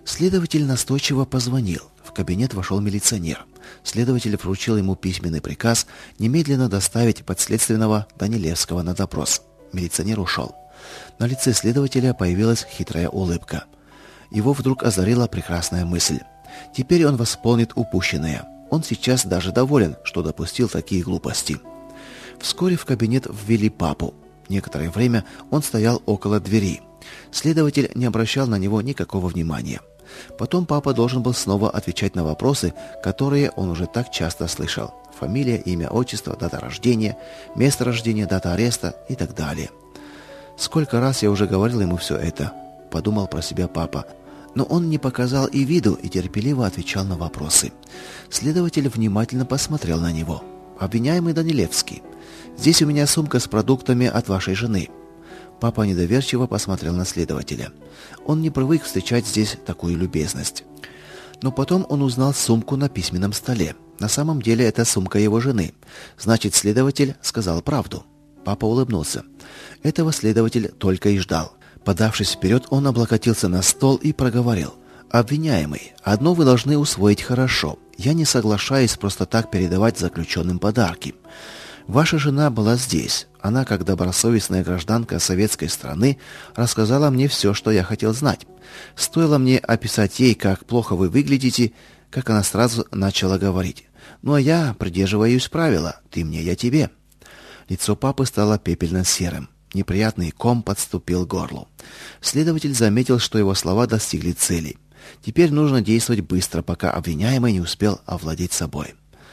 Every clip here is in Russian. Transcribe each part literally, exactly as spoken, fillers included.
Следователь настойчиво позвонил. В кабинет вошел милиционер. Следователь вручил ему письменный приказ немедленно доставить подследственного Данилевского на допрос. Милиционер ушел. На лице следователя появилась хитрая улыбка. Его вдруг озарила прекрасная мысль. Теперь он восполнит упущенное. Он сейчас даже доволен, что допустил такие глупости. Вскоре в кабинет ввели папу. Некоторое время он стоял около двери. Следователь не обращал на него никакого внимания. Потом папа должен был снова отвечать на вопросы, которые он уже так часто слышал. Фамилия, имя, отчество, дата рождения, место рождения, дата ареста и так далее. «Сколько раз я уже говорил ему все это», — подумал про себя папа. Но он не показал и виду и терпеливо отвечал на вопросы. Следователь внимательно посмотрел на него. «Обвиняемый Данилевский, здесь у меня сумка с продуктами от вашей жены». Папа недоверчиво посмотрел на следователя. Он не привык встречать здесь такую любезность. Но потом он узнал сумку на письменном столе. На самом деле это сумка его жены. Значит, следователь сказал правду. Папа улыбнулся. Этого следователь только и ждал. Подавшись вперед, он облокотился на стол и проговорил. «Обвиняемый, одно вы должны усвоить хорошо. Я не соглашаюсь просто так передавать заключенным подарки. Ваша жена была здесь. Она, как добросовестная гражданка советской страны, рассказала мне все, что я хотел знать. Стоило мне описать ей, как плохо вы выглядите, как она сразу начала говорить. Ну а я придерживаюсь правила «ты мне, я тебе». Лицо папы стало пепельно-серым. Неприятный ком подступил к горлу. Следователь заметил, что его слова достигли цели. Теперь нужно действовать быстро, пока обвиняемый не успел овладеть собой.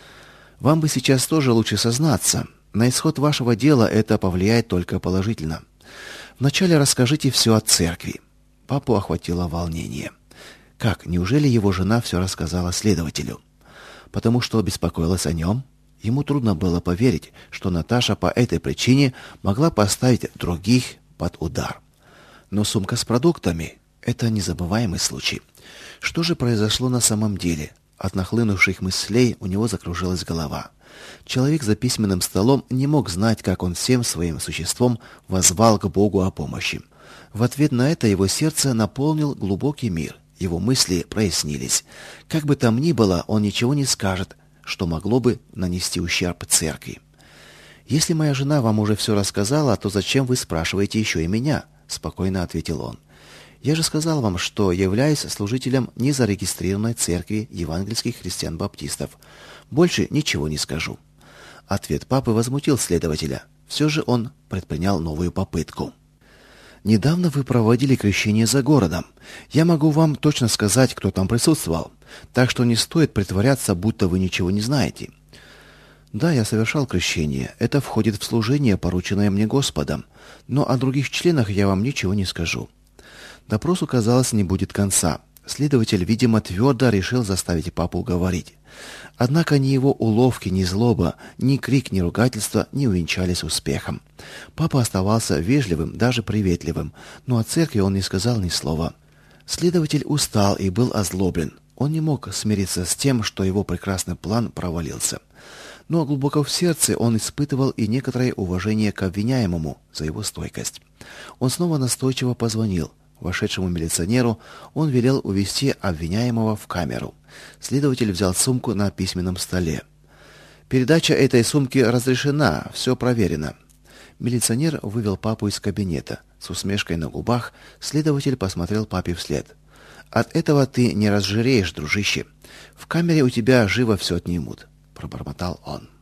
Вам бы сейчас тоже лучше сознаться. На исход вашего дела это повлияет только положительно. Вначале расскажите все о церкви. Папу охватило волнение. Как, неужели его жена все рассказала следователю? Потому что беспокоилась о нем? Ему трудно было поверить, что Наташа по этой причине могла поставить других под удар. Но сумка с продуктами – это незабываемый случай. Что же произошло на самом деле? От нахлынувших мыслей у него закружилась голова. Человек за письменным столом не мог знать, как он всем своим существом воззвал к Богу о помощи. В ответ на это его сердце наполнил глубокий мир. Его мысли прояснились. Как бы там ни было, он ничего не скажет, что могло бы нанести ущерб церкви. «Если моя жена вам уже все рассказала, то зачем вы спрашиваете еще и меня?» – спокойно ответил он. «Я же сказал вам, что являюсь служителем незарегистрированной церкви евангельских христиан-баптистов. Больше ничего не скажу». Ответ папы возмутил следователя. Все же он предпринял новую попытку. «Недавно вы проводили крещение за городом. Я могу вам точно сказать, кто там присутствовал. Так что не стоит притворяться, будто вы ничего не знаете». «Да, я совершал крещение. Это входит в служение, порученное мне Господом. Но о других членах я вам ничего не скажу». Допросу, казалось, не будет конца. Следователь, видимо, твердо решил заставить папу говорить. Однако ни его уловки, ни злоба, ни крик, ни ругательство не увенчались успехом. Папа оставался вежливым, даже приветливым, но о церкви он не сказал ни слова. Следователь устал и был озлоблен. Он не мог смириться с тем, что его прекрасный план провалился. Но глубоко в сердце он испытывал и некоторое уважение к обвиняемому за его стойкость. Он снова настойчиво позвонил. Вошедшему милиционеру он велел увести обвиняемого в камеру. Следователь взял сумку на письменном столе. «Передача этой сумки разрешена, все проверено». Милиционер вывел папу из кабинета. С усмешкой на губах следователь посмотрел папе вслед. «От этого ты не разжиреешь, дружище. В камере у тебя живо все отнимут», — пробормотал он.